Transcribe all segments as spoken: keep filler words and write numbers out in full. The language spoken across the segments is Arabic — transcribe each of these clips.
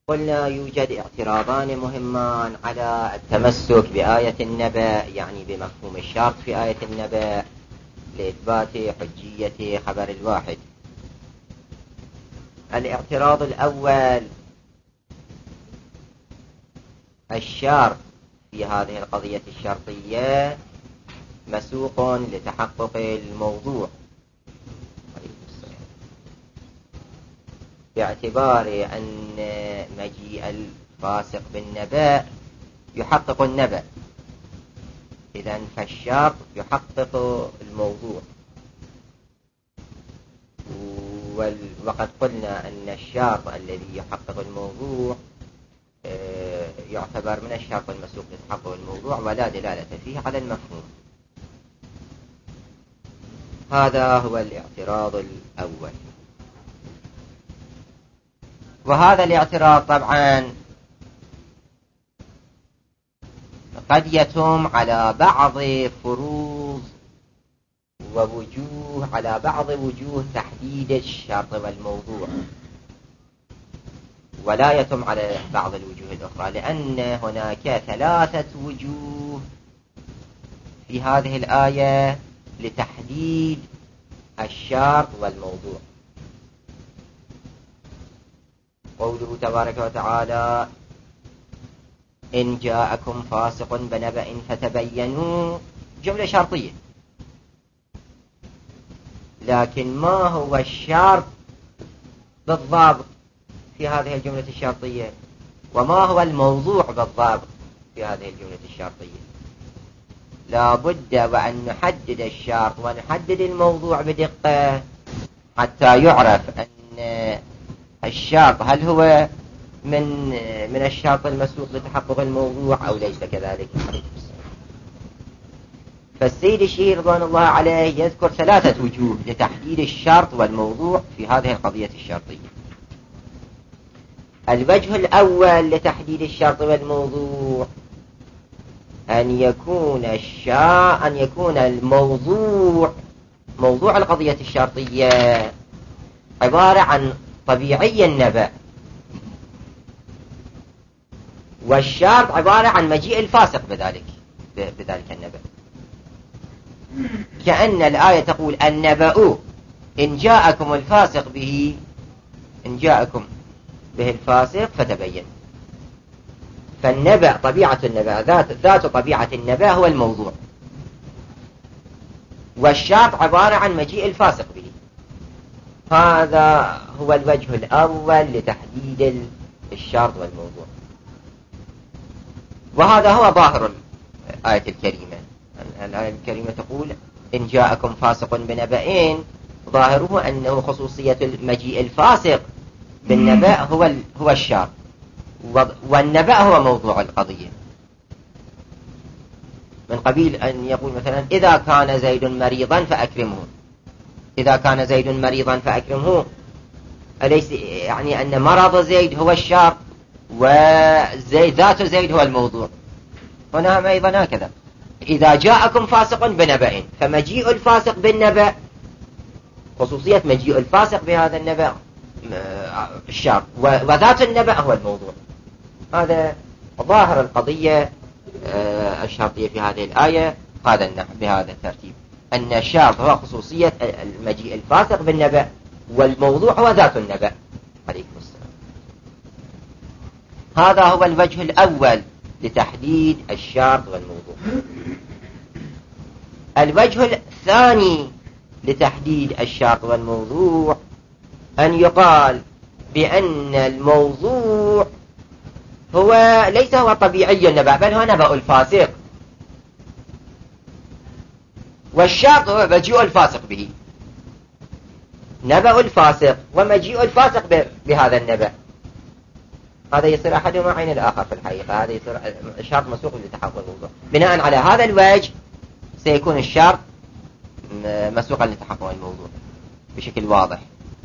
قلنا يوجد اعتراضان مهمان على التمسك بآية النبأ، يعني بمفهوم الشرط في آية النبأ لإثبات حجية خبر الواحد. الاعتراض الأول: الشرط في هذه القضية الشرطية مسوق لتحقق الموضوع، باعتبار أن مجيء الفاسق بالنبأ يحقق النبأ، إذن فالشرط يحقق الموضوع. وقد قلنا أن الشرط الذي يحقق الموضوع يعتبر من الشرط المسوق لتحقق الموضوع ولا دلالة فيه على المفهوم. هذا هو الاعتراض الأول. وهذا الاعتراض طبعا قد يتم على بعض فروض ووجوه على بعض وجوه تحديد الشرط والموضوع، ولا يتم على بعض الوجوه الأخرى، لأن هناك ثلاثة وجوه في هذه الآية لتحديد الشرط والموضوع. قوله تبارك وتعالى: إن جاءكم فاسق بنبأ فتبينوا، جملة شرطية، لكن ما هو الشرط بالضبط في هذه الجملة الشرطية، وما هو الموضوع بالضبط في هذه الجملة الشرطية؟ لا بد وأن نحدد الشرط ونحدد الموضوع بدقة حتى يعرف أن الشرط هل هو من من الشرط المسوق لتحقق الموضوع أو ليس كذلك. فالسيد الشهير رضوان الله عليه يذكر ثلاثة وجوه لتحديد الشرط والموضوع في هذه القضية الشرطية. الوجه الأول لتحديد الشرط والموضوع أن يكون الشاء أن يكون الموضوع موضوع القضية الشرطية عبارة عن طبيعي النبأ، والشرط عبارة عن مجيء الفاسق بذلك بذلك النبأ. كأن الآية تقول: النبأ إن جاءكم الفاسق به إن جاءكم به الفاسق فتبين. فالنبأ طبيعة النبأ ذات ذات طبيعة النبأ هو الموضوع، والشرط عبارة عن مجيء الفاسق به. هذا هو الوجه الأول لتحديد الشرط والموضوع، وهذا هو ظاهر الآية الكريمة. الآية الكريمة تقول: إن جاءكم فاسق بنبأ، ظاهره أنه خصوصية مجيء الفاسق بالنبأ هو هو الشرط، والنبأ هو موضوع القضية. من قبيل أن يقول مثلا: إذا كان زيد مريضا فأكرمه. إذا كان زيد مريضا فأكرمه، أليس يعني أن مرض زيد هو الشرط وزيد ذات زيد هو الموضوع؟ هنا أيضا هكذا: إذا جاءكم فاسق بنبأ، فمجيء الفاسق بالنبأ خصوصية مجيء الفاسق بهذا النبأ الشرط، وذات النبأ هو الموضوع. هذا ظاهر القضية الشرطية في هذه الآية هذا النحو بهذا الترتيب، أن الشرط هو خصوصية المجيء الفاسق بالنبأ، والموضوع هو ذات النبأ. عليكم السلام. هذا هو الوجه الأول لتحديد الشرط والموضوع. الوجه الثاني لتحديد الشرط والموضوع أن يقال بأن الموضوع هو ليس هو طبيعي النبأ، بل هو نبأ الفاسق، والشرط هو مجيء الفاسق به. نبأ الفاسق ومجيء الفاسق بهذا النبأ، هذا يصير أحدهما عين الآخر في الحقيقة. هذا يصير الشرط مسوق لتحقق الموضوع. بناء على هذا الوجه سيكون الشرط مسوقا لتحقق الموضوع بشكل واضح،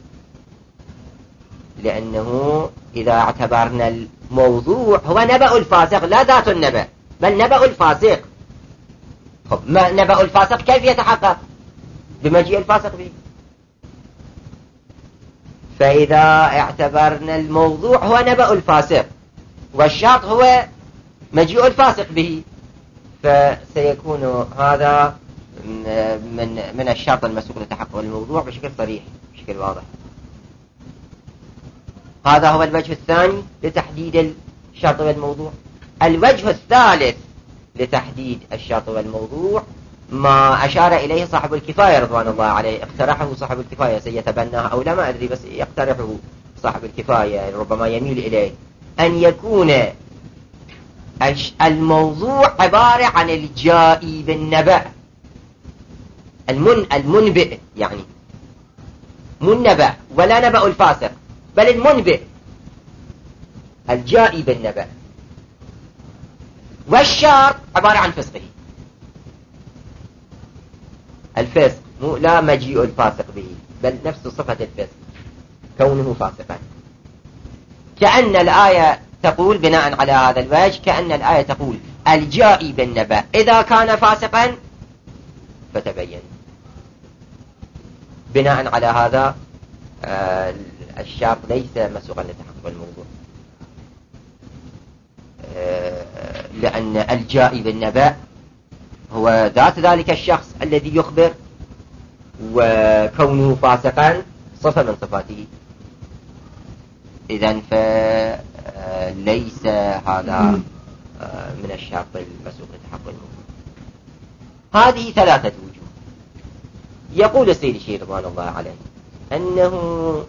لأنه إذا اعتبرنا الموضوع هو نبأ الفاسق لا ذات النبأ بل نبأ الفاسق، خب ما نبأ الفاسق كيف يتحقق؟ بمجيء الفاسق به. فإذا اعتبرنا الموضوع هو نبأ الفاسق والشرط هو مجيء الفاسق به، فسيكون هذا من من الشرط المسوق لتحقق الموضوع بشكل صريح بشكل واضح. هذا هو الوجه الثاني لتحديد الشرط والموضوع. الوجه الثالث لتحديد الشرط والموضوع ما أشار إليه صاحب الكفاية رضوان الله عليه، اقترحه صاحب الكفاية، سيتبناه أو لا ما أدري، بس يقترحه صاحب الكفاية، ربما يميل إليه أن يكون الموضوع عبارة عن الجائي بالنبأ، المن المنبئ، يعني من نبأ ولا نبأ الفاسق بل المنبئ الجائي بالنبأ، والشرط عبارة عن فسقه، الفسق مو لا مجيء الفاسق به بل نفس صفة الفسق كونه فاسقا. كأن الآية تقول بناء على هذا الوجه، كأن الآية تقول الجائي بالنبأ إذا كان فاسقا فتبين. بناء على هذا آه الشرط ليس مسوغا لتحقق الموضوع، آه لأن الجائي بالنبأ هو ذات ذلك الشخص الذي يخبر، وكونه فاسقا صفة من صفاته، إذن فليس هذا من الشرط المسوق لتحقق الموضوع. هذه ثلاثة وجوه. يقول السيد الشيخ رضوان الله عليه أنه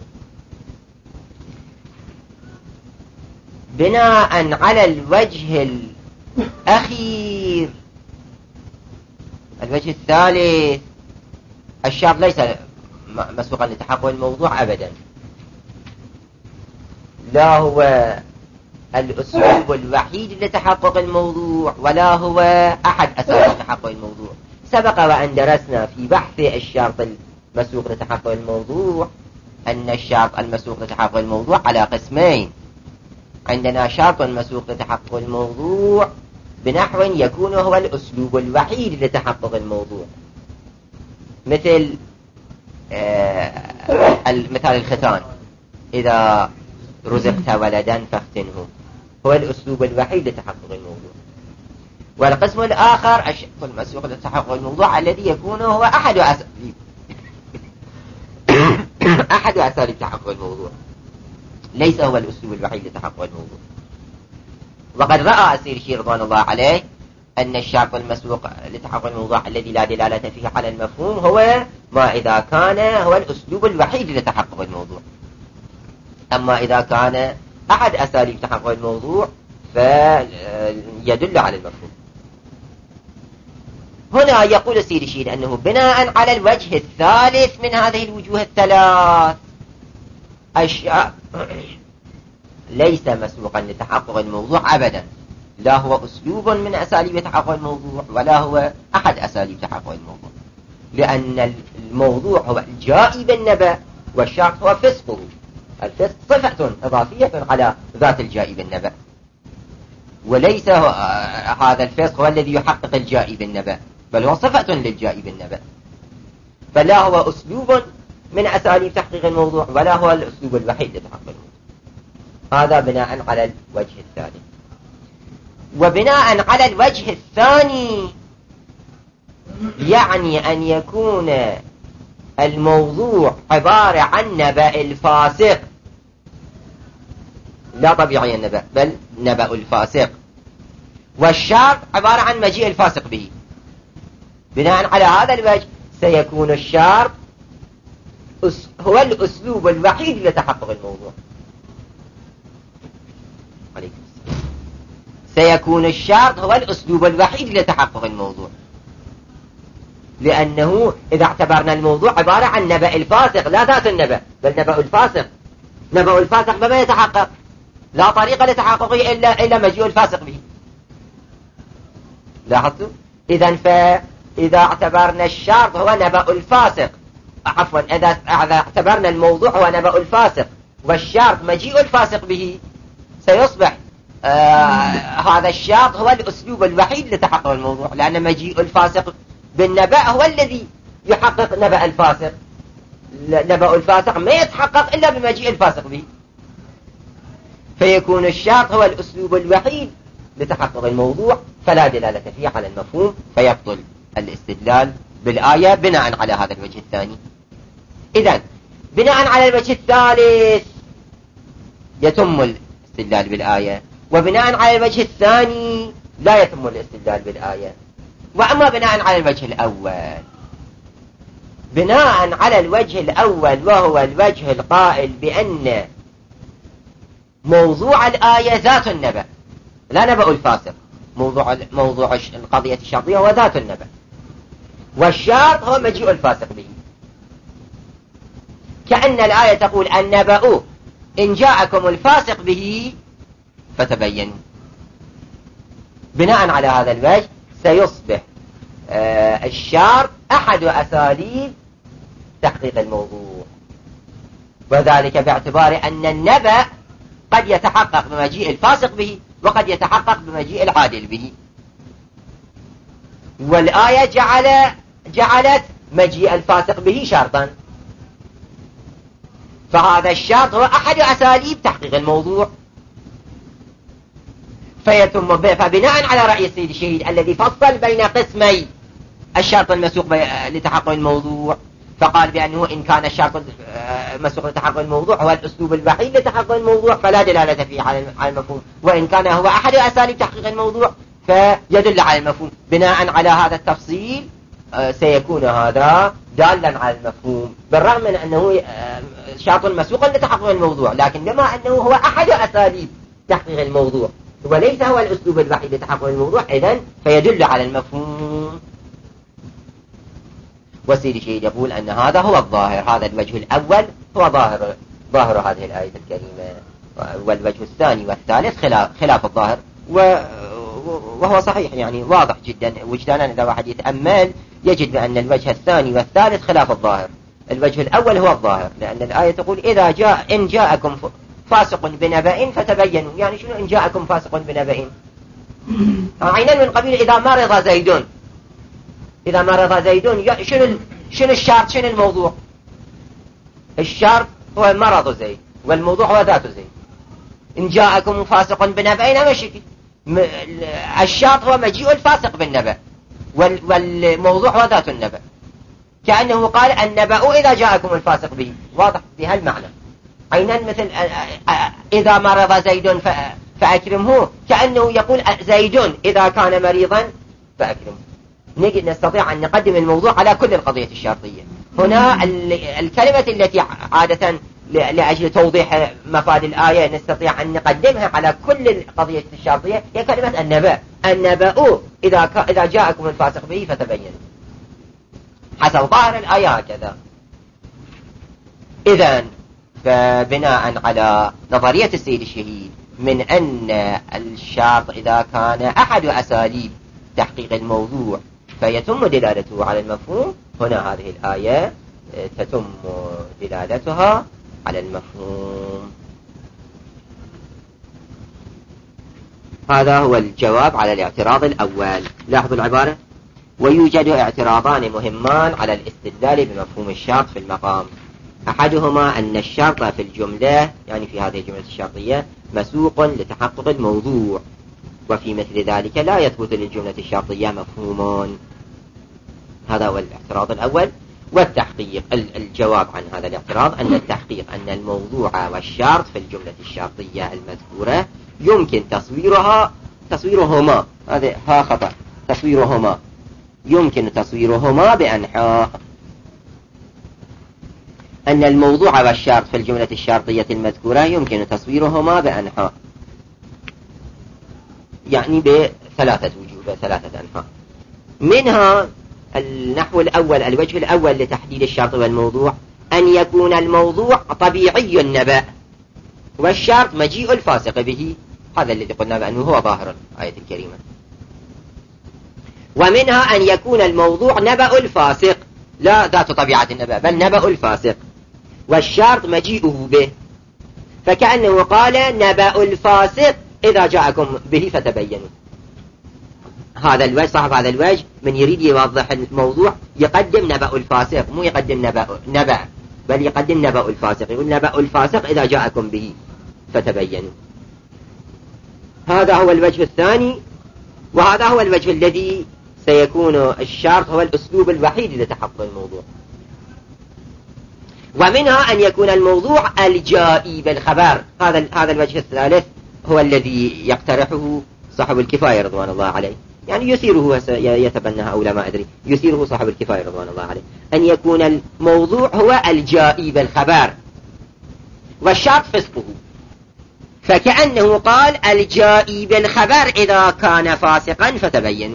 بناء على الوجه الأخير، الوجه الثالث، الشرط ليس مسوقا لتحقق الموضوع أبدا، لا هو الأسلوب الوحيد لتحقق الموضوع ولا هو أحد أسباب تحقق الموضوع. سبق وأن درسنا في بحث الشرط المسوق لتحقق الموضوع أن الشرط المسوق لتحقق الموضوع على قسمين. عندنا شرط مسوق لتحقق الموضوع بنحو يكون هو الأسلوب الوحيد لتحقق الموضوع، مثل آه مثال الختان، إذا رزقت ولدا فاختنه، هو الأسلوب الوحيد لتحقق الموضوع. والقسم الآخر الشرط المسوق لتحقق الموضوع الذي يكون هو أحد أساليب أحد أساليب تحقق الموضوع، ليس هو الأسلوب الوحيد لتحقق الموضوع. وقد رأى السيد الشيخ رضوان الله عليه أن الشرط المسوق لتحقق الموضوع الذي لا دلالة فيه على المفهوم هو ما إذا كان هو الأسلوب الوحيد لتحقق الموضوع، أما إذا كان أحد أساليب تحقق الموضوع فيدل على المفهوم. هنا يقول السيد الشيخ أنه بناء على الوجه الثالث من هذه الوجوه الثلاث الشرط ليس مسوقا لتحقق الموضوع أبدا، لا هو أسلوب من أساليب تحقق الموضوع ولا هو أحد أساليب تحقق الموضوع، لأن الموضوع هو الجائي بالنبأ والشرط هو فسقه. الفسق صفة إضافية على ذات الجائي بالنبأ، وليس هذا الفسق هو الذي يحقق الجائي بالنبأ بل هو صفة للجائي بالنبأ، فلا هو أسلوب من أساليب تحقيق الموضوع ولا هو الأسلوب الوحيد لتحقيق الموضوع. هذا بناء على الوجه الثاني. وبناء على الوجه الثاني يعني أن يكون الموضوع عبارة عن نبأ الفاسق، لا طبيعي النبأ بل نبأ الفاسق، والشرط عبارة عن مجيء الفاسق به. بناء على هذا الوجه سيكون الشرط هو الأسلوب الوحيد لتحقق الموضوع. عليكم السلام. سيكون الشرط هو الأسلوب الوحيد لتحقق الموضوع، لأنه إذا اعتبرنا الموضوع عبارة عن نبأ الفاسق لا ذات النبأ بل نبأ الفاسق، نبأ الفاسق بما يتحقق لا طريقة لتحققه إلا إلا مجيء الفاسق به. لاحظتوا؟ إذن فإذا اعتبرنا الشرط هو نبأ الفاسق، عفوا إذا اعتبرنا الموضوع هو نبأ الفاسق والشرط مجيء الفاسق به، سيصبح آه هذا الشرط هو الأسلوب الوحيد لتحقق الموضوع، لأن مجيء الفاسق بالنبأ هو الذي يحقق نبأ الفاسق. نبأ الفاسق ما يتحقق إلا بمجيء الفاسق به، فيكون الشرط هو الأسلوب الوحيد لتحقق الموضوع، فلا دلالة فيه على المفهوم، فيبطل الاستدلال بالآية بناء على هذا الوجه الثاني. إذن بناء على الوجه الثالث يتم الاستدلال بالآية، وبناء على الوجه الثاني لا يتم الاستدلال بالآية. وأما بناء على الوجه الأول، بناء على الوجه الأول وهو الوجه القائل بأن موضوع الآية ذات النبأ لا نبأ الفاسق، موضوع موضوع القضية الشرطية هو ذات النبأ، والشرط هو مجيء الفاسق به. كأن الآية تقول النبأ إن جاءكم الفاسق به فتبينوا. بناء على هذا الوجه سيصبح آه الشرط أحد أساليب تحقيق الموضوع، وذلك باعتبار أن النبأ قد يتحقق بمجيء الفاسق به وقد يتحقق بمجيء العادل به، والآية جعل جعلت مجيء الفاسق به شرطا، فهذا الشرط هو أحد أساليب تحقيق الموضوع. فيتم فبناء على رأي السيد الشهيد الذي فصل بين قسمي الشرط المسوق لتحقق الموضوع، فقال بأنه إن كان الشرط مسوق لتحقق الموضوع هو الأسلوب الوحيد لتحقق الموضوع فلا دلالة فيه على المفهوم، وإن كان هو أحد أساليب تحقيق الموضوع فيدل على المفهوم. بناء على هذا التفصيل سيكون هذا دالا على المفهوم، بالرغم من أنه شرط مسوق لتحقق الموضوع، لكن بما أنه هو أحد أساليب تحقيق الموضوع وليس هو الأسلوب الوحيد لتحقق الموضوع، إذن فيدل على المفهوم. والسيد الشهيد يقول أن هذا هو الظاهر، هذا الوجه الأول هو ظاهر ظاهر هذه الآية الكريمة، والوجه الثاني والثالث خلاف, خلاف الظاهر، وهو صحيح يعني واضح جدا وجدانا. إذا واحد يتأمل يجد بأن الوجه الثاني والثالث خلاف الظاهر. الوجه الأول هو الظاهر، لأن الآية تقول إذا جاء إن جاءكم فاسق بنبأ فتبينوا. يعني شنو إن جاءكم فاسق بنبأ؟ عينا من قبيل إذا مرض زيدون، إذا مرض زيدون شنو شنو الشرط، شنو الموضوع؟ الشرط هو مرض زيد والموضوع هو ذات زيد. إن جاءكم فاسق بنبأ ما شكل، الشرط هو مجيء الفاسق بالنبأ والموضوع هو ذات النبأ، كأنه قال النبأ إذا جاءكم الفاسق به، واضح بهالمعنى. عينا مثل إذا مرض زيد فأكرمه، كأنه يقول زيد إذا كان مريضا فأكرمه. نجد نستطيع أن نقدم الموضوع على كل القضية الشرطية. هنا الكلمة التي عادة لأجل توضيح مفاد الآية نستطيع أن نقدمها على كل القضية الشرطية هي كلمة النبأ. النبأ إذا إذا جاءكم الفاسق به فتبينوا، حسب ظاهر الآية هكذا. إذن فبناء على نظرية السيد الشهيد من أن الشرط إذا كان أحد أساليب تحقيق الموضوع فيتم دلالته على المفهوم، هنا هذه الآية تتم دلالتها على المفهوم. هذا هو الجواب على الاعتراض الأول. لاحظوا العبارة: ويوجد اعتراضان مهمان على الاستدلال بمفهوم الشرط في المقام. أحدهما أن الشرط في الجملة، يعني في هذه الجملة الشرطية، مسوق لتحقق الموضوع، وفي مثل ذلك لا يثبت للجملة الشرطية مفهوم. هذا هو الاعتراض الأول. والتحقيق، الجواب عن هذا الاعتراض أن التحقيق أن الموضوع والشرط في الجملة الشرطية المذكورة يمكن تصويرها تصويرهما هذا ها خطأ تصويرهما يمكن تصويرهما بأنحاء. أن الموضوع والشرط في الجملة الشرطية المذكورة يمكن تصويرهما بأنحاء، يعني بثلاثة وجوه، بثلاثة أنحاء. منها النحو الأول، الوجه الأول لتحديد الشرط والموضوع، أن يكون الموضوع طبيعي النبأ والشرط مجيء الفاسق به، هذا الذي قلنا بأنه هو ظاهر الآية الكريمة. ومنها أن يكون الموضوع نبأ الفاسق، لا ذات طبيعة النبأ بل نبأ الفاسق، والشرط مجيئه به، فكأنه قال نبأ الفاسق إذا جاءكم به فتبينوا. هذا الوجه، صاحب هذا الوجه من يريد يوضح الموضوع يقدم نبأ الفاسق، مو يقدم نبأ, نبأ بل يقدم نبأ الفاسق، يقول نبأ الفاسق إذا جاءكم به فتبينوا. هذا هو الوجه الثاني، وهذا هو الوجه الذي سيكون الشرط هو الأسلوب الوحيد لتحقق الموضوع. ومنها أن يكون الموضوع الجائي بالخبر. هذا هذا الوجه الثالث هو الذي يقترحه صاحب الكفاية رضوان الله عليه، يعني يثيره يتبناها أو لا ما أدري، يثيره صاحب الكفاية رضوان الله عليه، أن يكون الموضوع هو الجائي بالخبر والشرط فسقه. فكأنه قال الجائي بالخبر إذا كان فاسقا فتبينوا.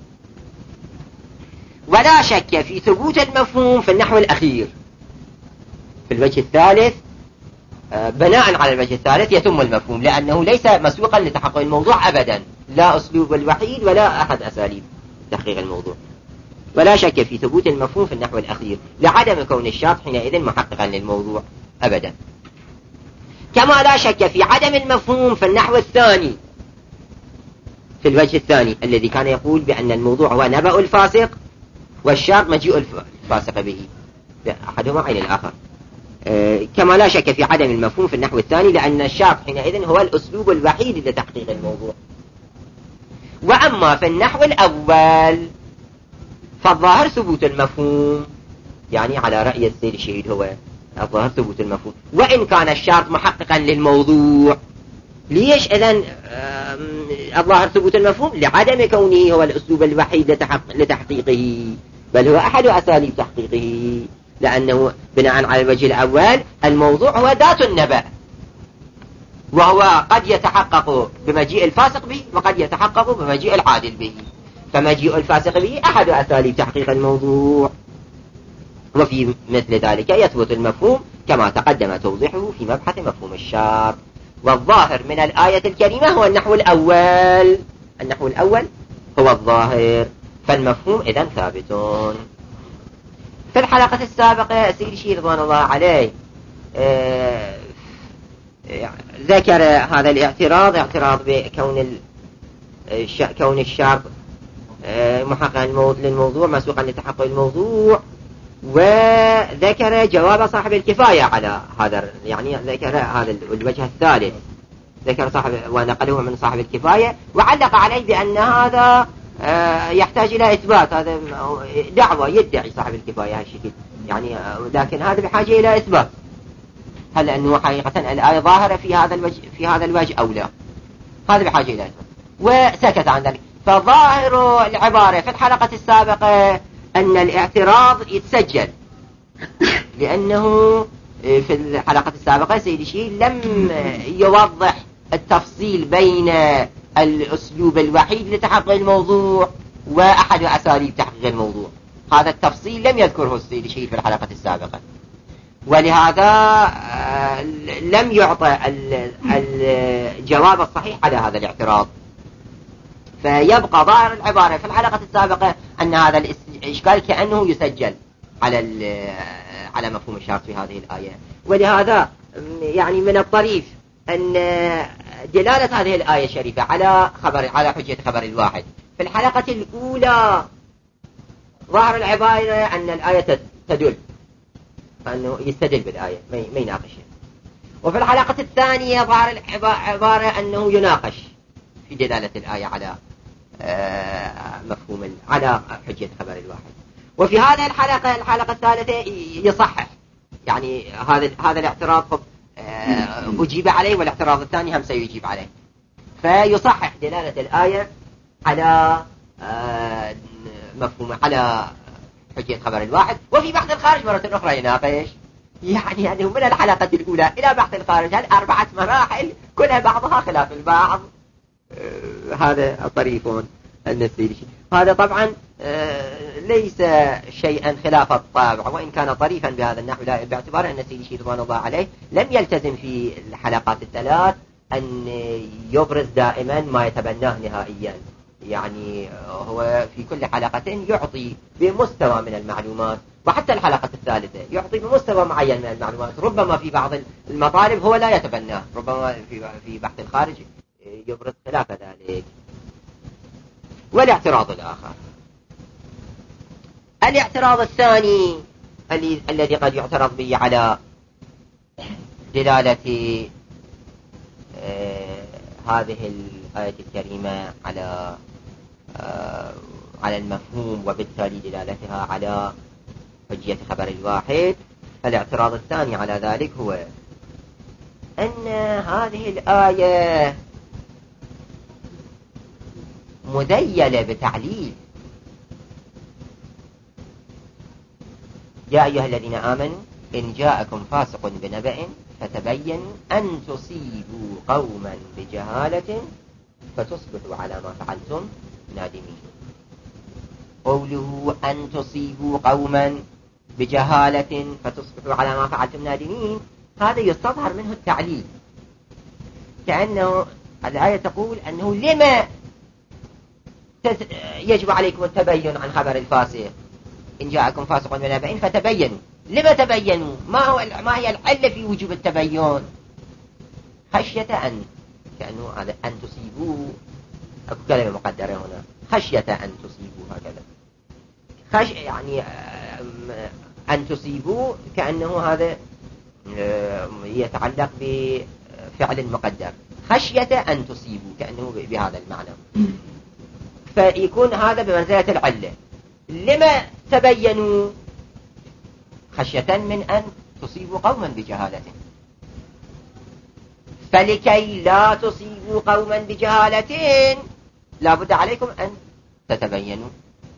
ولا شك في ثبوت المفهوم في النحو الأخير. في الوجه الثالث بناء على الوجه الثالث يتم المفهوم، لأنه ليس مسوقا لتحقق الموضوع أبدا، لا أسلوب الوحيد ولا أحد أساليب تحقيق الموضوع. ولا شك في ثبوت المفهوم في النحو الأخير لعدم كون الشرط حينئذ محققا للموضوع أبدا. كما لا شك في عدم المفهوم في النحو الثاني، في الوجه الثاني الذي كان يقول بأن الموضوع هو نبأ الفاسق والشرط مجيء الفاسق به، أحدهما عين الآخر. كما لا شك في عدم المفهوم في النحو الثاني، لأن الشرط حينئذ هو الأسلوب الوحيد لتحقيق الموضوع. وأما في النحو الأول فالظاهر ثبوت المفهوم، يعني على رأي السيد الشهيد هو الظاهر ثبوت المفهوم، وإن كان الشرط محققا للموضوع. ليش إذن الظاهر ثبوت المفهوم؟ لعدم كونه هو الأسلوب الوحيد لتحقيقه، بل هو أحد أساليب تحقيقه، لأنه بناء على الوجه الأول الموضوع هو ذات النبأ، وهو قد يتحقق بمجيء الفاسق به وقد يتحقق بمجيء العادل به، فمجيء الفاسق به أحد أساليب تحقيق الموضوع. وفي مثل ذلك يثبت المفهوم كما تقدم توضيحه في مبحث مفهوم الشرط. والظاهر من الآية الكريمة هو النحو الأول، النحو الأول هو الظاهر، فالمفهوم إذن ثابت. في الحلقة السابقة السيد الشيخ رضوان الله عليه آه ذكر هذا الاعتراض، اعتراض بكون الش... كون الشرط آه محققا للموضوع مسوقا لتحقق الموضوع، وذكر جواب صاحب الكفاية على هذا، يعني ذكر هذا الوجه الثالث، ذكر صاحب ونقله من صاحب الكفاية، وعلق عليه بأن هذا يحتاج إلى إثبات، هذا دعوة يدعي صاحب الكفاية هالشكل يعني، لكن هذا بحاجة إلى إثبات، هل أنه حقيقة الآية ظاهرة في هذا الوجه في هذا الوجه أو لا، هذا بحاجة إلى إثبات، وسكت عن ذلك. فظاهر العبارة في الحلقة السابقة أن الاعتراض يتسجل، لأنه في الحلقة السابقة سيد الشيخ لم يوضح التفصيل بين الأسلوب الوحيد لتحقق الموضوع وأحد أساليب تحقيق الموضوع. هذا التفصيل لم يذكره السيد الشهيد في الحلقة السابقة، ولهذا لم يعطى الجواب الصحيح على هذا الاعتراض. فيبقى ظاهر العبارة في الحلقة السابقة أن هذا الإشكال كأنه يسجل على على مفهوم الشرط في هذه الآية. ولهذا يعني من الطريف أن دلالة هذه الآية الشريفة على خبر على حجة خبر الواحد في الحلقة الأولى ظاهر العبارة أن الآية تدل، فأنه يستدل بالآية ما يناقشها. وفي الحلقة الثانية ظاهر العبارة أنه يناقش في دلالة الآية على مفهوم على حجة خبر الواحد. وفي هذه الحلقة الحلقة الثالثة يصحح، يعني هذا هذا الاعتراض أجيب عليه، والاعتراض الثاني هم سيجيب عليه، فيصحح دلالة الآية على مفهوم على حجة خبر الواحد. وفي بحث الخارج مرة أخرى يناقش، يعني يعني من الحلقة الأولى إلى بحث الخارج هل أربعة مراحل كلها بعضها خلاف البعض. هذا طريف النسيج. هذا طبعا ليس شيئا خلاف الطابع، وإن كان طريفا بهذا النحو، لا باعتبار أن سيدي الشيخ رضوان الله عليه لم يلتزم في الحلقات الثلاث أن يبرز دائما ما يتبناه نهائيا، يعني هو في كل حلقة يعطي بمستوى من المعلومات، وحتى الحلقة الثالثة يعطي بمستوى معين من المعلومات. ربما في بعض المطالب هو لا يتبناه، ربما في في بحث الخارج يبرز خلاف ذلك. والاعتراض الآخر، الاعتراض الثاني الذي قد يعترض به على دلالة آه هذه الآية الكريمة على آه على المفهوم، وبالتالي دلالتها على حجية خبر الواحد. فالاعتراض الثاني على ذلك هو أن هذه الآية مذيلة بتعليل. يا أيها الذين آمنوا إن جاءكم فاسق بنبأ فتبينوا أن تصيبوا قوما بجهالة فتصبحوا على ما فعلتم نادمين. قوله أن تصيبوا قوما بجهالة فتصبحوا على ما فعلتم نادمين، هذا يستظهر منه التعليل، كأنه الآية تقول أنه لما يجب عليكم التبين عن خبر الفاسق، إن جاءكم فاسق بنبأ فتبينوا. لما تبينوا؟ ما هو ما هي العلة في وجوب التبين؟ خشية أن، كأنه هذا أن تصيبوا، أكو كلمة مقدرة هنا، خشية أن تصيبوا، هكذا خش يعني أن تصيبوا، كأنه هذا يتعلق بفعل مقدر، خشية أن تصيبوا كأنه بهذا المعنى، فيكون هذا بمنزلة العلة. لما تبينوا؟ خشية من أن تصيبوا قوما بجهالة، فلكي لا تصيبوا قوما بجهالة لا بد عليكم أن تتبينوا،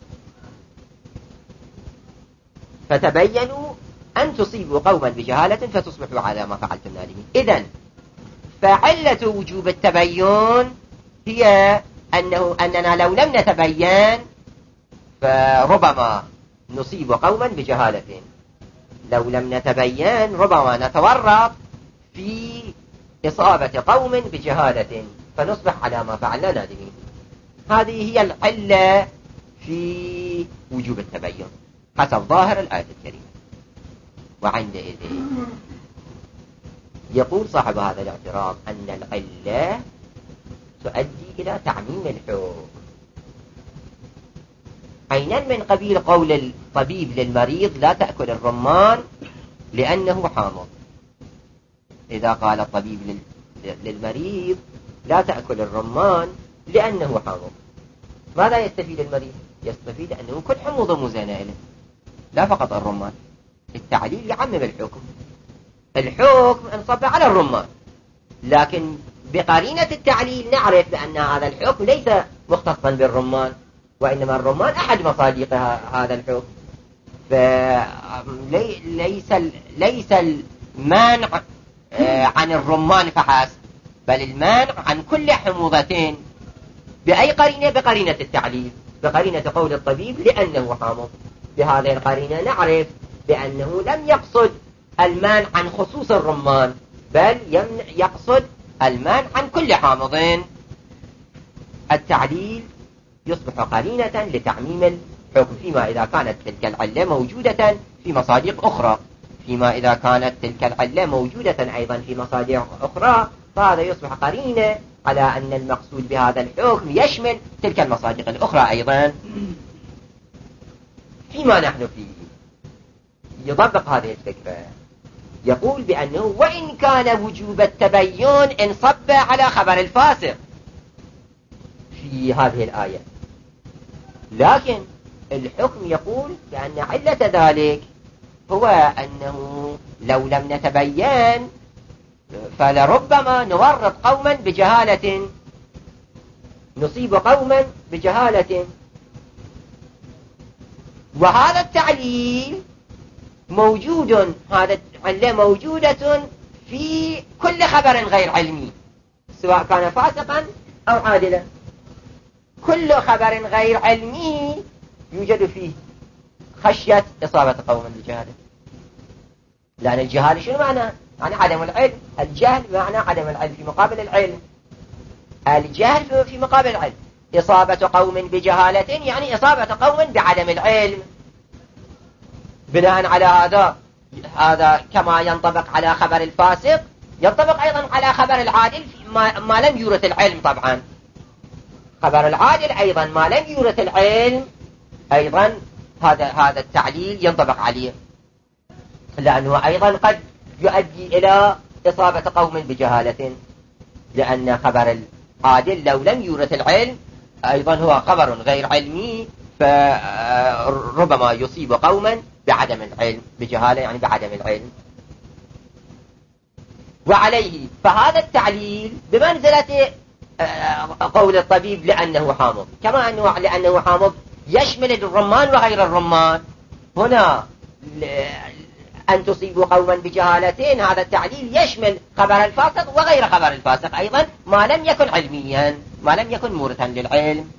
فتبينوا أن تصيبوا قوما بجهالة فتصبحوا على ما فعلتم نادمين. إذن فعلة وجوب التبين هي أنه أننا لو لم نتبين فربما نصيب قوما بجهالة، لو لم نتبين ربما نتورط في إصابة قوم بجهالة فنصبح على ما فعلنا نادمين. هذه هي العلة في وجوب التبين حسب ظاهر الآية الكريمة. وعندئذ يقول صاحب هذا الاعتراض أن العلة تؤدي إلى تعميم الحكم، عينا من قبيل قول الطبيب للمريض لا تأكل الرمان لأنه حامض. إذا قال الطبيب للمريض لا تأكل الرمان لأنه حامض، ماذا يستفيد المريض؟ يستفيد أنه كل حموضة مزينة له، لا فقط الرمان. التعليل يعمم الحكم، الحكم انصب على الرمان، لكن بقرينة التعليل نعرف بأن هذا الحكم ليس مختصا بالرمان، وإنما الرمان أحد مصادق هذا الحكم. فليس ليس المانع عن الرمان فحسب، بل المانع عن كل حموضتين. بأي قرينة؟ بقرينة التعليل، بقرينة قول الطبيب لأنه حامض. بهذه القرينة نعرف بأنه لم يقصد المانع عن خصوص الرمان، بل يقصد المانع عن كل حامضين. التعليل يصبح قرينة لتعميم الحكم فيما إذا كانت تلك العلة موجودة في مصادق أخرى، فيما إذا كانت تلك العلة موجودة أيضا في مصادق أخرى، فهذا يصبح قرينة على أن المقصود بهذا الحكم يشمل تلك المصادق الأخرى أيضا. فيما نحن فيه يطبق هذه الفكرة، يقول بأنه وإن كان وجوب التبين انصب على خبر الفاسق في هذه الآية، لكن الحكم يقول بأن علة ذلك هو أنه لو لم نتبين فلربما نورط قوما بجهالة، نصيب قوما بجهالة. وهذا التعليل موجود، هذا العلة موجودة في كل خبر غير علمي، سواء كان فاسقا أو عادلا. كل خبر غير علمي يوجد فيه خشية إصابة قوم بجهالة، لأن الجهال شنو معنى؟ معنى عدم العلم. الجهل معنى عدم العلم في مقابل العلم، الجهل في مقابل العلم. إصابة قوم بجهالة يعني إصابة قوم بعدم العلم. بناء على هذا هذا كما ينطبق على خبر الفاسق ينطبق أيضا على خبر العادل ما, ما لم يورث العلم. طبعا خبر العادل أيضا ما لم يورث العلم أيضا هذا هذا التعليل ينطبق عليه. لأنه أيضا قد يؤدي إلى إصابة قوم بجهالة، لأن خبر العادل لو لم يورث العلم أيضا هو خبر غير علمي، فربما يصيب قوما بعدم العلم، بجهالة يعني بعدم العلم. وعليه فهذا التعليل بمنزلة قول الطبيب لأنه حامض، كما أنه لأنه حامض يشمل الرمان وغير الرمان. هنا أن تصيب قوما بجهالتين، هذا التعليل يشمل خبر الفاسق وغير خبر الفاسق أيضا، ما لم يكن علميا، ما لم يكن مورثا للعلم.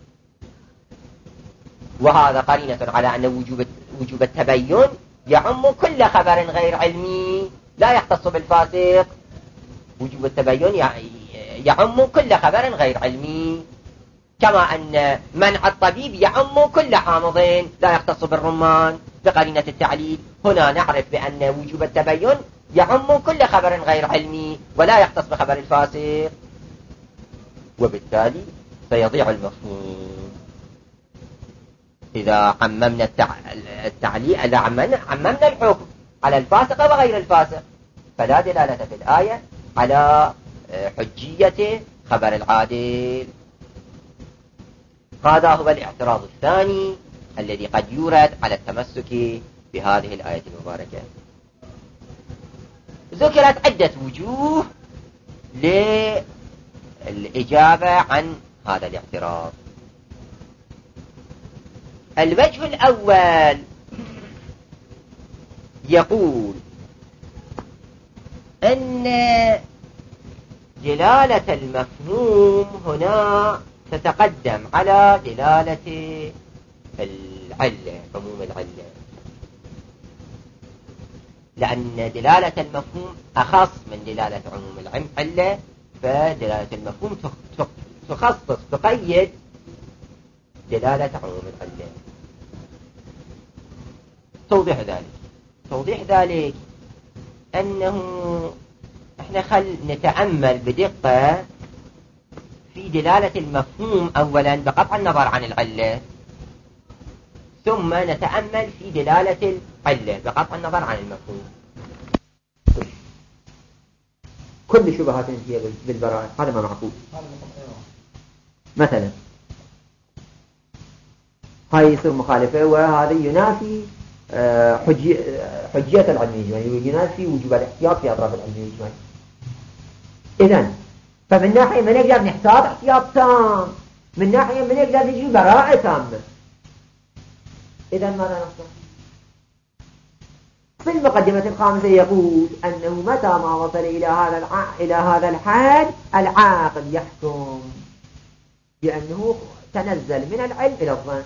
وهذا قرينة على أن وجوب وجوب التبين يعم كل خبر غير علمي لا يختص بالفاسق. وجوب التبين يعم كل خبر غير علمي، كما أن منع الطبيب يعم كل حامض لا يختص بالرمان بقرينة التعليل. هنا نعرف بأن وجوب التبين يعم كل خبر غير علمي ولا يختص بخبر الفاسق، وبالتالي سيضيع المفهوم. إذا عممنا التعليل، إذا عممنا الحكم على الفاسق وغير الفاسق، فلا دلالة في الآية على حجية خبر العادل. هذا هو الاعتراض الثاني الذي قد يورد على التمسك بهذه الآية المباركة. ذكرت عدة وجوه للإجابة عن هذا الاعتراض. الوجه الأول يقول أن دلالة المفهوم هنا تتقدم على دلالة العلة، عموم العلة، لأن دلالة المفهوم أخص من دلالة عموم العلة، فدلالة المفهوم تخصص تقيد دلالة عموم العلة. توضيح ذلك توضيح ذلك أنه احنا خل نتأمل بدقة في دلالة المفهوم أولا بقطع النظر عن العلة، ثم نتأمل في دلالة العلة بقطع النظر عن المفهوم. كل شبهات هي بالبراءة، هذا ما معقول. مثلا هاي يصير مخالفة، وهذا ينافي حجية العلم الإجمالي، ينافي وجوب الاحتياط في أطراف العلم الإجمالي. إذن فمن ناحية من نقدر نحتاط احتياط تام، من ناحية من نقدر نجي براءة تامة. إذن ماذا نصنع؟ في المقدمة الخامسة يقول أنه متى ما وصل إلى هذا الع... إلى هذا الحد العاقل يحكم بأنه تنزل من العلم إلى الظن.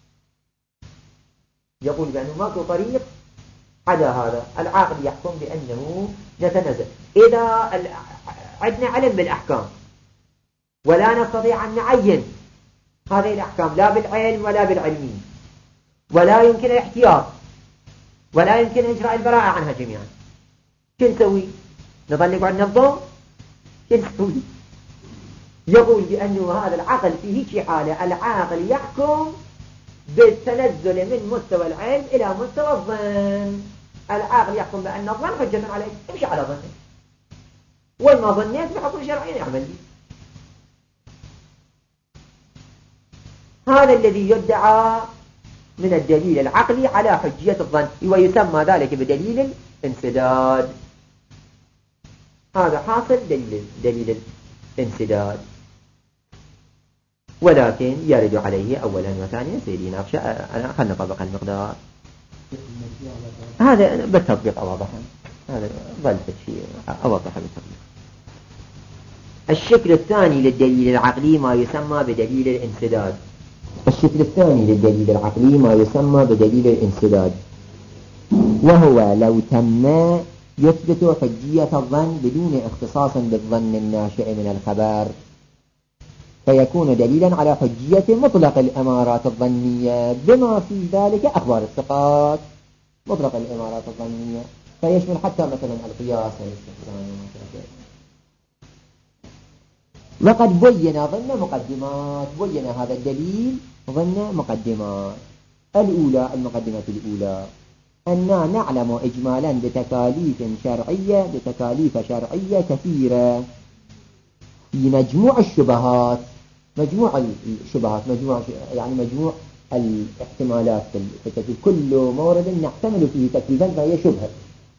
يقول بأنه ماكو طريق عدا هذا، العاقل يحكم بأنه نتنزل. إذا عندنا علم بالأحكام ولا نستطيع أن نعين هذه الأحكام لا بالعلم ولا بالعلمين، ولا يمكن الاحتياط ولا يمكن إجراء البراءة عنها جميعا، شو نسوي؟ نظل نقعد ننظم؟ شو نسوي؟ يقول بأنه هذا العقل في هيك حالة العاقل يحكم بالتنزل من مستوى العلم إلى مستوى الظن. العاقل يحكم بأن الظن حجة عليه، امشي على ظنه، وما ظنيت بحكم شرعي يعمل لي. هذا الذي يدعى من الدليل العقلي على حجية الظن، ويسمى ذلك بدليل الانسداد. هذا حاصل دليل دليل الانسداد، ولكن يرد عليه أولا وثانيا سيدي ناقشة. أنا خلنا نطبق المقدار هذا بالتطبيق أوضحا، هذا ظل شيء أوضح بالتطبيق. الشكل الثاني للدليل العقلي ما يسمى بدليل الانسداد. الشكل الثاني للدليل العقلي ما يسمى بدليل الانسداد، وهو لو تم يثبت حجية الظن بدون اختصاص بالظن الناشئ من الخبر، فيكون دليلا على حجية مطلق الإمارات الظنية بما في ذلك أخبار الثقات. مطلق الإمارات الظنية فيشمل حتى مثلا القياس والاستحسان. وقد بين ضمن مقدمات، بين هذا الدليل ضمن مقدمات. الأولى المقدمة الأولى أننا نعلم إجمالا بتكاليف شرعية بتكاليف شرعية كثيرة في مجموع الشبهات، مجموع الشبهات مجموع يعني مجموع الاحتمالات في التكليف، كل مورد نحتمل فيه تكليفا فهي شبهة.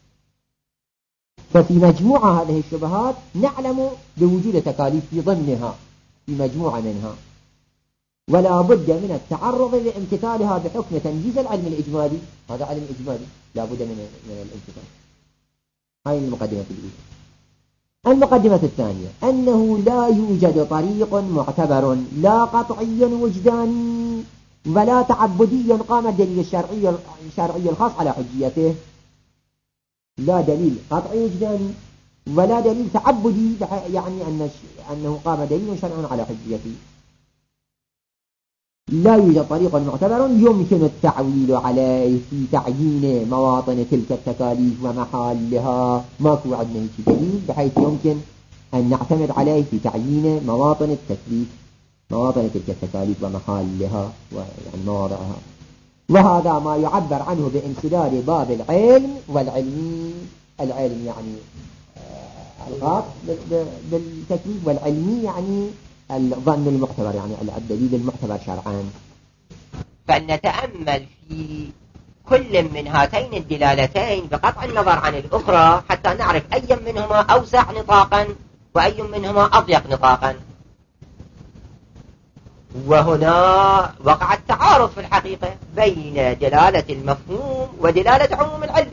ففي مجموع هذه الشبهات نعلم بوجود تكاليف في ضمنها في مجموعة منها، ولا بد من التعرض لامتثالها بحكم تنجيز العلم الإجمالي. هذا علم إجمالي لا بد من من الامتثال. هذه المقدمة الأولى. المقدمة الثانية أنه لا يوجد طريق معتبر لا قطعي وجداني ولا تعبدي قام الدليل الشرعي الشرعي الخاص على حجيته. لا دليل قطعي وجداني ولا دليل تعبدي يعني أن أنه قام دليل شرعي على حجيته. لا يوجد طريق معتبر يمكن التعويل عليه في تعيين مواطن تلك التكاليف ومحالها. ماكو عندنا دليل بحيث يمكن أن نعتمد عليه في تعيين مواطن التكليف، مواطن تلك التكاليف ومحالها ويعني مواضعها. وهذا ما يعبر عنه بانسداد باب العلم والعلمي. العلم يعني الخاص بالتكليف، والعلمي يعني الظن المعتبر يعني الدليل المعتبر شرعا. فلنتأمل في كل من هاتين الدلالتين بقطع النظر عن الأخرى حتى نعرف أي منهما أوسع نطاقا وأي منهما أضيق نطاقا. وهنا وقع التعارض في الحقيقة بين دلالة المفهوم ودلالة عموم العلم.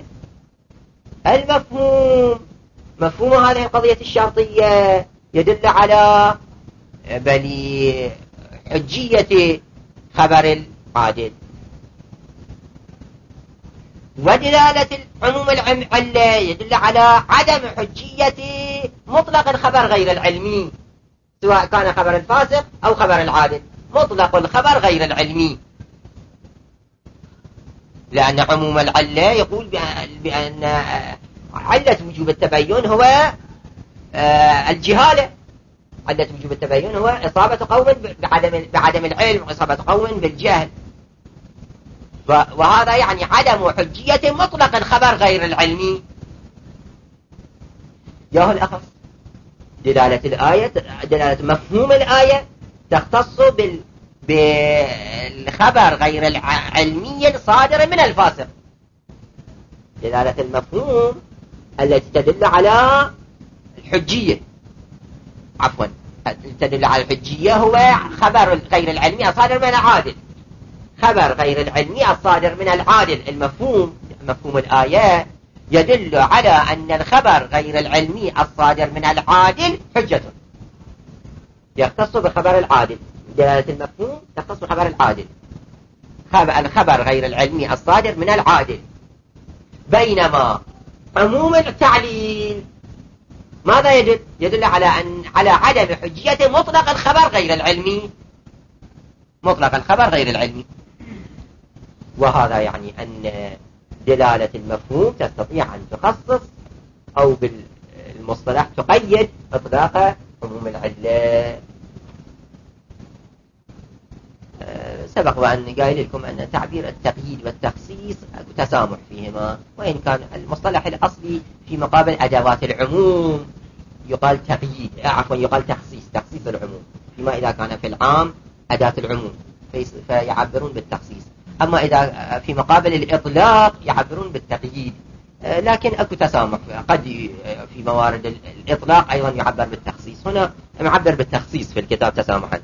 المفهوم مفهوم هذه القضية الشرطية يدل على بل حجية خبر العادل، ودلالة عموم العلة يدل على عدم حجية مطلق الخبر غير العلمي، سواء كان خبر الفاسق أو خبر العادل، مطلق الخبر غير العلمي. لأن عموم العلة يقول بأن علة وجوب التبين هو الجهالة، علة وجوب التبين هو إصابة قوم بعدم, بعدم العلم وإصابة قوم بالجهل. وهذا يعني عدم حجية مطلق الخبر غير العلمي. ياهو الأخص دلالة الآية، دلالة مفهوم الآية تختص بال بالخبر غير العلمي الصادر من الفاسق. دلالة المفهوم التي تدل على الحجية عفوا تدل على الحجية هو خبر غير العلمي الصادر من العادل، خبر غير العلمي الصادر من العادل. المفهوم مفهوم الآية يدل على أن الخبر غير العلمي الصادر من العادل حجة، يختص بخبر العادل. دلالة المفهوم تختص بخبر العادل، الخبر غير العلمي الصادر من العادل. بينما عموم التعليل ماذا يدل؟ يدل على أن على عدم حجية مطلق الخبر غير العلمي، مطلق الخبر غير العلمي. وهذا يعني أن دلالة المفهوم تستطيع أن تخصص أو بالمصطلح تقيد إطلاق عموم العلة. سبق وأن قايل لكم أن تعبير التقييد والتخصيص تسامح فيهما، وإن كان المصطلح الأصلي في مقابل أدوات العموم يقال تقييد، عفوا يقال تخصيص، تخصيص العموم، فيما إذا كان في العام أداة العموم فيعبرون بالتخصيص، أما إذا في مقابل الإطلاق يعبرون بالتقييد. لكن أكو تسامح، قد في موارد الإطلاق أيضا يعبر بالتخصيص، هنا يعبر بالتخصيص في الكتاب تسامحا.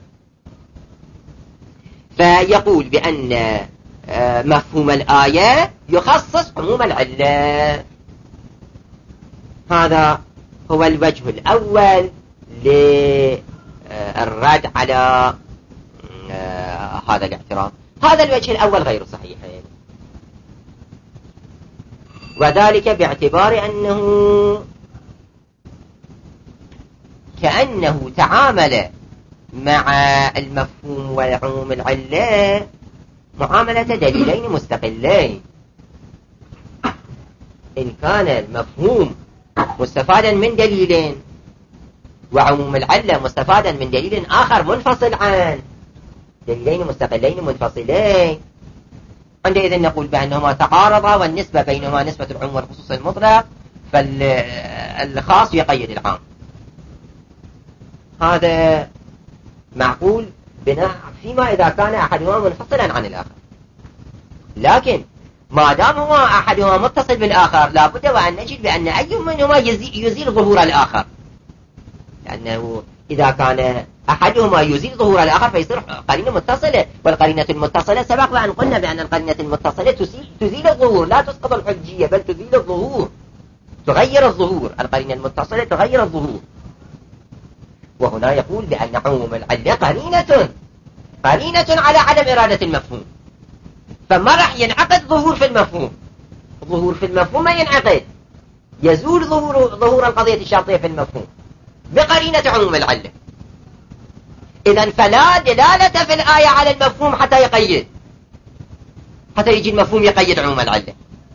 فيقول بأن مفهوم الآية يخصص عموم العلة. هذا هو الوجه الأول للرد على هذا الاعتراض. هذا الوجه الأول غير صحيح، وذلك باعتبار أنه كأنه تعامل مع المفهوم وعموم العلة معاملة دليلين مستقلين. إن كان المفهوم مستفادا من دليلين وعموم العلة مستفادا من دليل آخر منفصل عن دليلين مستقلين منفصلين، عندئذ نقول بأنهما تعارضا، والنسبة بينهما نسبة العموم والخصوص المطلق، فالخاص يقيد العام. هذا معقول بناء فيما إذا كان أحدهما منفصلا عن الآخر. لكن ما دام هو أحدهما متصل بالآخر لابد وأن نجد بأن أي منهما يزيل ظهور الآخر، لأنه إذا كان أحدهما يزيل ظهور الآخر فيصير قرينة متصلة، والقرينة المتصلة سبق وأن قلنا بأن القرينة المتصلة تزيل الظهور، لا تسقط الحجية بل تزيل الظهور، تغير الظهور. القرينة المتصلة تغير الظهور. وهنا يقول بأن عموم العلة قرينة قرينة على عدم إرادة المفهوم، فما راح ينعقد ظهور في المفهوم. ظهور في المفهوم ما ينعقد، يزول ظهور ظهور القضية الشرطية في المفهوم بقرينة عموم العلة. إذن فلا دلالة في الآية على المفهوم حتى يقيد، حتى يجي المفهوم يقيد عموم العلة.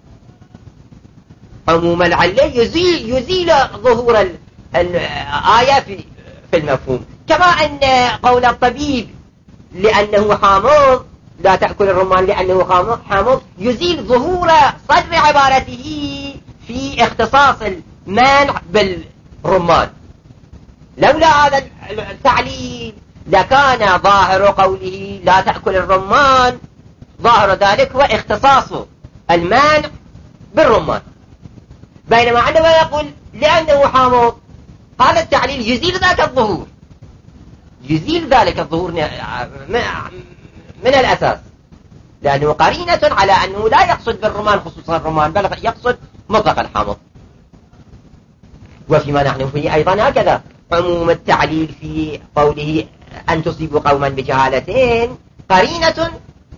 عموم العلة يزيل يزيل ظهور الآية في في المفهوم، كما أن قول الطبيب لأنه حامض لا تأكل الرمان لأنه حامض يزيل ظهور صدر عبارته في اختصاص المانع بالرمان. لولا هذا التعليل لكان ظاهر قوله لا تأكل الرمان ظاهر ذلك هو اختصاص المانع بالرمان، بينما عندما يقول لأنه حامض هذا التعليل يزيل ذاك الظهور، يزيل ذلك الظهور من الأساس، لأنه قرينة على أنه لا يقصد بالرمان خصوصا الرمان بل يقصد مطلق الحامض. وفيما نحن فيه أيضا هكذا عموم التعليل في قوله أن تصيبوا قوما بجهالتين قرينة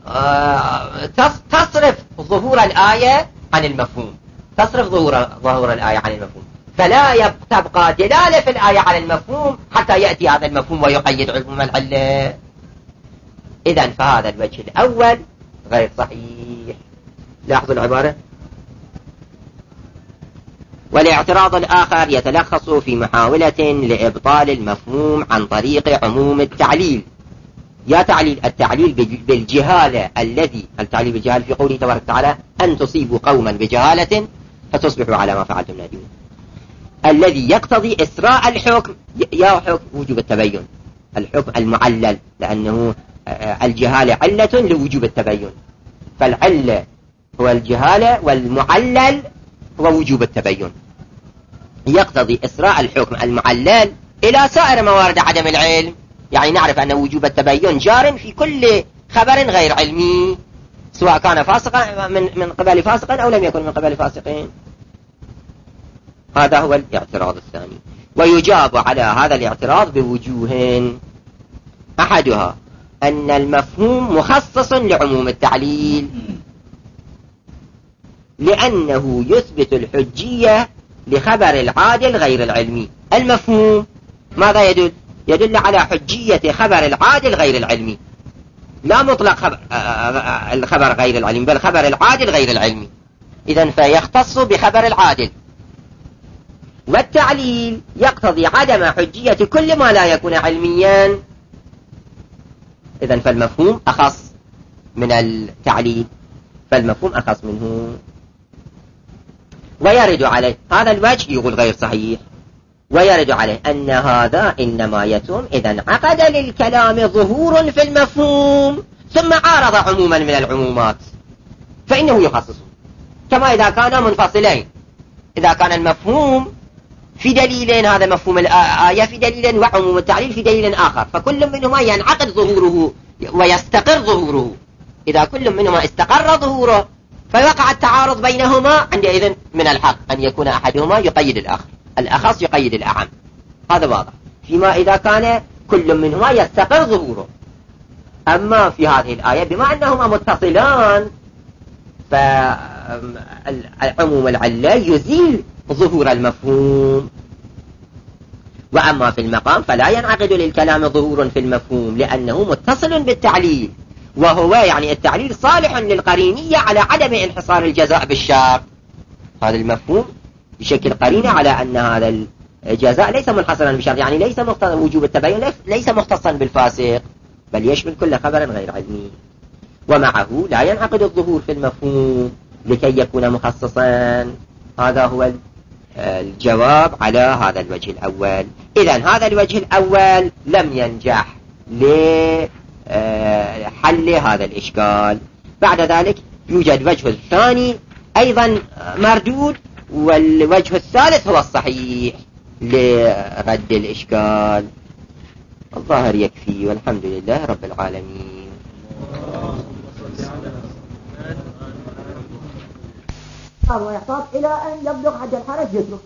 تصرف ظهور الآية عن المفهوم، تصرف ظهور ظهور الآية عن المفهوم، فلا تبقى دلالة في الآية على المفهوم حتى يأتي هذا المفهوم ويقيد عموم العلة. إذن فهذا الوجه الأول غير صحيح. لاحظوا العبارة: والاعتراض الآخر يتلخص في محاولة لإبطال المفهوم عن طريق عموم التعليل. يا تعليل التعليل بالجهالة الذي التعليل بالجهالة في قوله تبارك وتعالى أن تصيبوا قوما بجهالة فتصبحوا على ما فعلتم نادمين، الذي يقتضي إسراء الحكم. يا حكم وجوب التبين، الحكم المعلل، لأنه الجهالة علة لوجوب التبين، فالعلة هو الجهالة والمعلل هو وجوب التبين. يقتضي إسراء الحكم المعلل إلى سائر موارد عدم العلم، يعني نعرف أن وجوب التبين جار في كل خبر غير علمي سواء كان فاسقا من من قبل فاسق أو لم يكن من قبل فاسقين. هذا هو الاعتراض الثاني. ويجاب على هذا الاعتراض بوجوه: أحدها أن المفهوم مخصص لعموم التعليل، لأنه يثبت الحجية لخبر العادل غير العلمي. المفهوم ماذا يدل؟ يدل على حجية خبر العادل غير العلمي، لا مطلق خبر الخبر غير العلمي بل خبر العادل غير العلمي. إذن فيختص بخبر العادل. والتعليل يقتضي عدم حجية كل ما لا يكون علميا. إذن فالمفهوم أخص من التعليل، فالمفهوم أخص منه. ويرد عليه هذا الوجه يقول غير صحيح، ويرد عليه أن هذا إنما يتم إذا انعقد للكلام ظهور في المفهوم ثم عارض عموما من العمومات فإنه يخصصه، كما إذا كان منفصلين، إذا كان المفهوم في دليلين، هذا مفهوم الآية في دليل وعموم التعليل في دليل آخر، فكل منهما ينعقد ظهوره ويستقر ظهوره. إذا كل منهما استقر ظهوره فيوقع التعارض بينهما، عندئذ من الحق أن يكون أحدهما يقيد الآخر، الأخص يقيد الأعم، هذا واضح. فيما إذا كان كل منهما يستقر ظهوره. أما في هذه الآية بما أنهما متصلان فعموم العلة يزيل ظهور المفهوم. وأما في المقام فلا ينعقد للكلام ظهور في المفهوم لأنه متصل بالتعليل، وهو يعني التعليل صالح للقرينية على عدم انحصار الجزاء بالشرط. هذا المفهوم بشكل قرينة على أن هذا الجزاء ليس منحصرا بالشرط، يعني ليس وجوب التبين ليس مختصا بالفاسق بل يشمل كل خبر غير علمي. ومعه لا ينعقد الظهور في المفهوم لكي يكون مخصصا. هذا هو الجواب على هذا الوجه الأول. إذن هذا الوجه الأول لم ينجح لحل هذا الإشكال. بعد ذلك يوجد وجه الثاني أيضا مردود، والوجه الثالث هو الصحيح لرد الإشكال. الظاهر يكفي، والحمد لله رب العالمين. ويحتاج إلى أن يبلغ حد الحرج يترك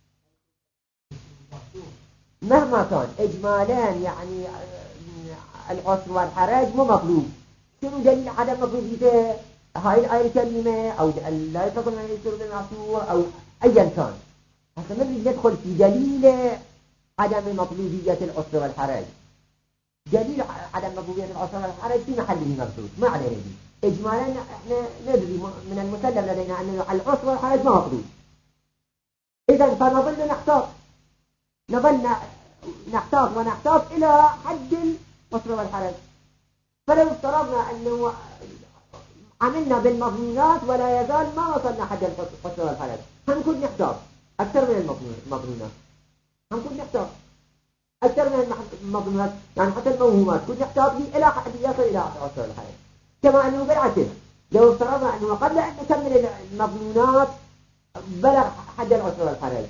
مهما كان إجمالا، يعني العسر والحرج مو مطلوب. شنو دليل عدم مطلوبيته هاي الآية الكريمة، أو لا يستطيع أن يسر بالمعصور أو أيا كان؟ هسه نريد ندخل في دليل عدم مطلوبية العسر والحرج. دليل عدم مطلوبية العسر والحرج في محله مبسوط، ما عليه دليل. إجمالا احنا ندري من المسلم لدينا أن العسر والحرج ما مطلوب. إذن فنظل نحتاط نظل نحتاط ونحتاط إلى حد العسر والحرج. فلو افترضنا أنه عملنا بالمضمونات ولا يزال ما وصلنا حد العسر والحرج، هنكون نحتاط أكثر من المضمونات، هنكون نحتاط أكثر من المضمونات، يعني حتى الموهومات كنت نحتاط به إلى حد يصل إلى العسر والحرج. كما أنه بالعكس لو افترضنا أنه قبل أن نكمل المضمونات بلغ حد العسر والحرج،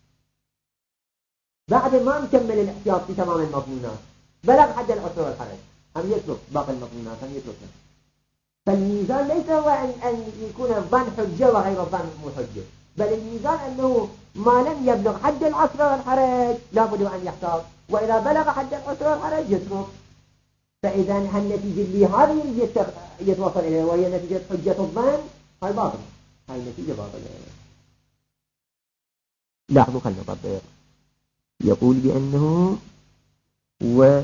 بعد ما نكمل الاحتياط في تمام المضمونات بلغ حد العسر والحرج، هم يترك باقي المضمونات، هم يتركها. فالميزان ليس هو أن, أن يكون الظن حجة وغير الظن مو حجة، بل الميزان أنه ما لم يبلغ حد العسر والحرج لابد أن يحتاط، وإذا بلغ حد العسر والحرج يترك. فإذا النتيجة اللي هذه اللي يتوصل إليها وهي نتيجة حجة الظن هاي باطل، هاي النتيجة باطلة. لاحظوا خلنا نطبق. يقول بأنه و...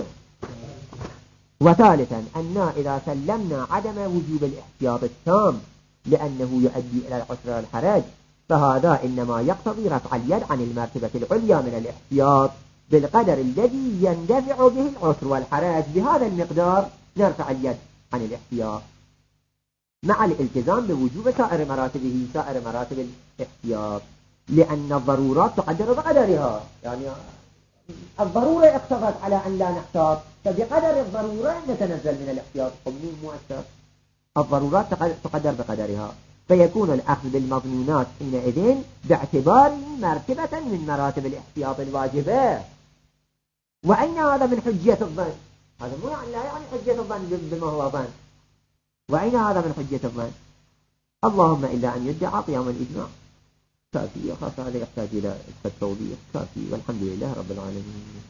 وثالثا أن إذا سلمنا عدم وجوب الاحتياط التام لأنه يؤدي إلى العسر والحرج، فهذا إنما يقتضي رفع اليد عن المرتبة العليا من الاحتياط بالقدر الذي يندفع به العسر والحرج. بهذا المقدار نرفع اليد عن الاحتياط مع الالتزام بوجوب سائر مراتبه، سائر مراتب الاحتياط، لأن الضرورات تقدر بقدرها. يعني الضرورة اقتضت على أن لا نحتاط، فبقدر الضرورة نتنزل من الاحتياط. قانون مؤثر، الضرورات تقدر بقدرها، فيكون الأخذ بالمضمونات حينئذ باعتباره مرتبة من مراتب الاحتياط الواجبة. وأين هذا من حجية الظن؟ هذا مو يعني لا يعني حجية الظن بما هو ظن. وأين هذا من حجية الظن؟ اللهم إلا أن يدعى قيام الإجماع. كافي، خاصة هذا يحتاج إلى توضيح. كافي، والحمد لله رب العالمين.